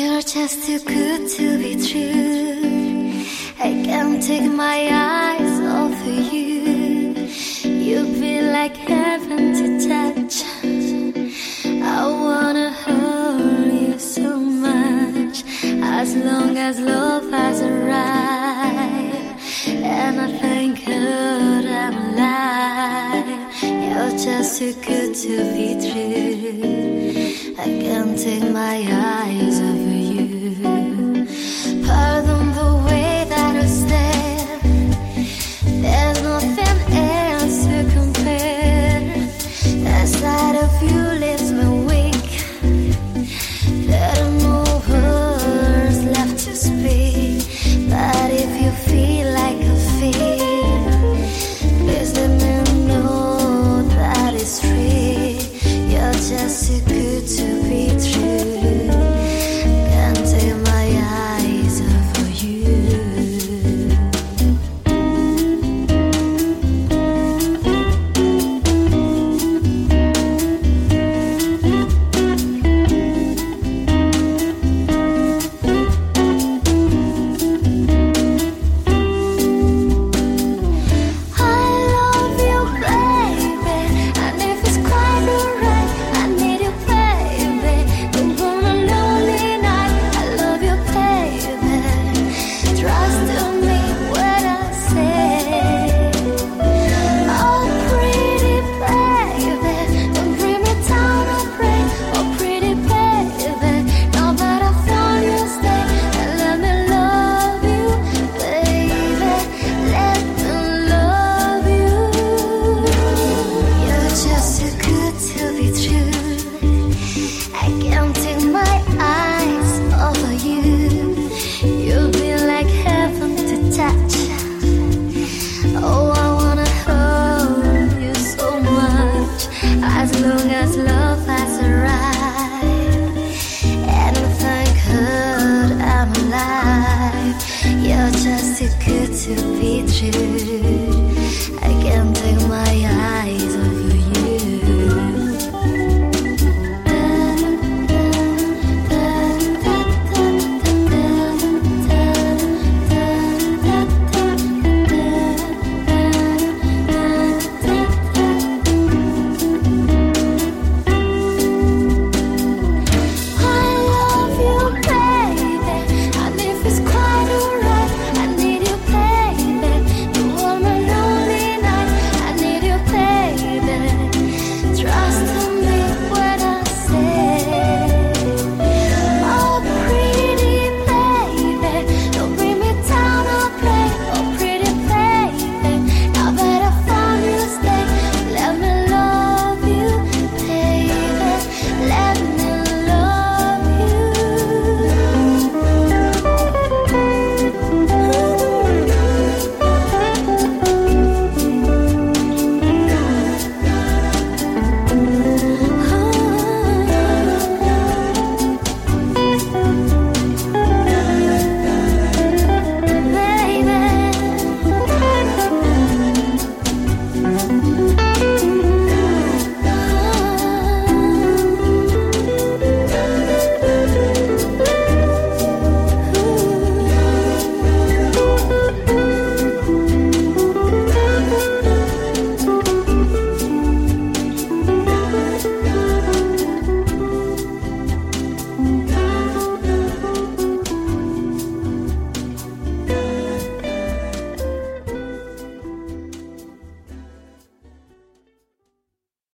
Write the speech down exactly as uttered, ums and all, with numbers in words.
You're just too good to be true. I can't take my eyes off of you. You feel like heaven to touch. I wanna hold you so much. As long as love has arrived, and I thank God I'm alive. You're just too good to be true. I can't take my eyes off of you. Pardon the way that I stare. There's nothing else to compare. The sight of you leaves me weak. There are no words left to speak. But if you feel like I feel, please let me know that it's free. You're just too good to be true. Can't take my eyes off of you. You're just too good to be true.